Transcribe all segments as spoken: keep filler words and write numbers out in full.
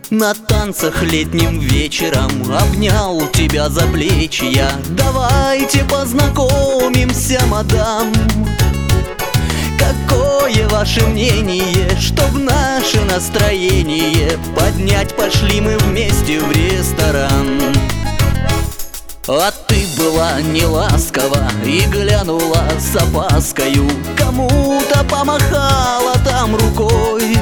На танцах летним вечером обнял тебя за плечи я. Давайте познакомимся, мадам. Какое ваше мнение, чтоб наше настроение поднять, пошли мы вместе в ресторан? А ты была неласкова и глянула с опаскою, кому-то помахала там рукой.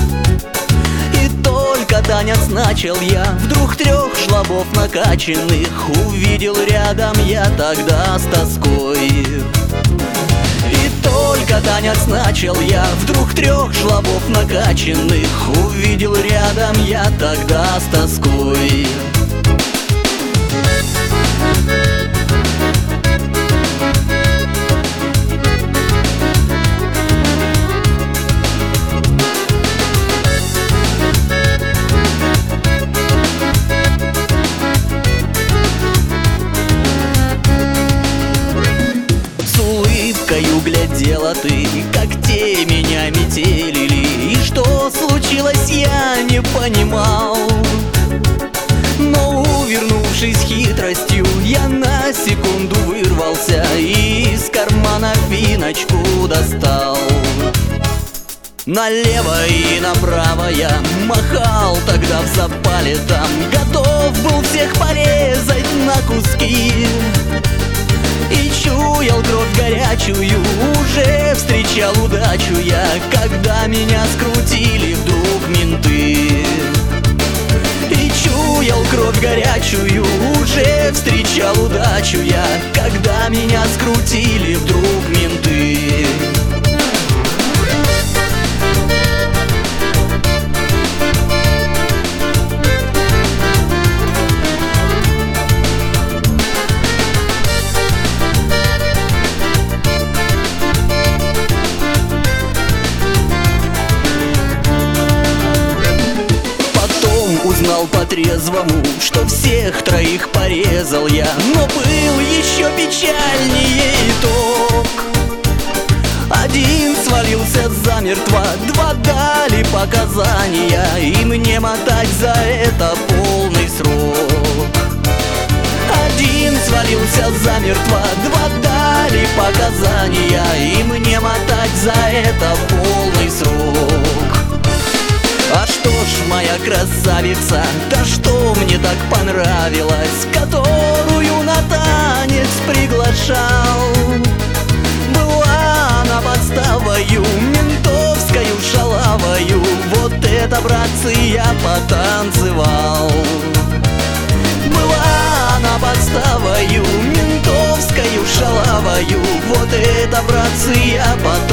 И только танец начал я, вдруг трех жлобов накачанных увидел рядом я тогда с тоской. И только танец начал я, вдруг трех жлобов накачанных увидел рядом я тогда с тоской. Глядела ты, как те меня метелили, и что случилось, я не понимал. Но, увернувшись хитростью, я на секунду вырвался и из кармана финочку достал. Налево и направо я махал тогда в запале там, готов был всех порезать на куски. И чуял кровь горячую, уже встречал удачу я, когда меня скрутили вдруг менты. И чуял кровь горячую, уже встречал удачу я, когда меня скрутили вдруг менты. Узнал по-трезвому, что всех троих порезал я, но был еще печальнее итог. Один свалился замертво, два дали показания, и мне мотать за это полный срок. Один свалился замертво, два дали показания, и мне мотать за это полный срок. А что ж, моя красавица, да что мне так понравилось, которую на танец приглашал? Была она подставою, ментовскою шалавою, вот это, братцы, я потанцевал. Была она подставою, ментовскою шалавою, вот это, братцы, я потанцевал.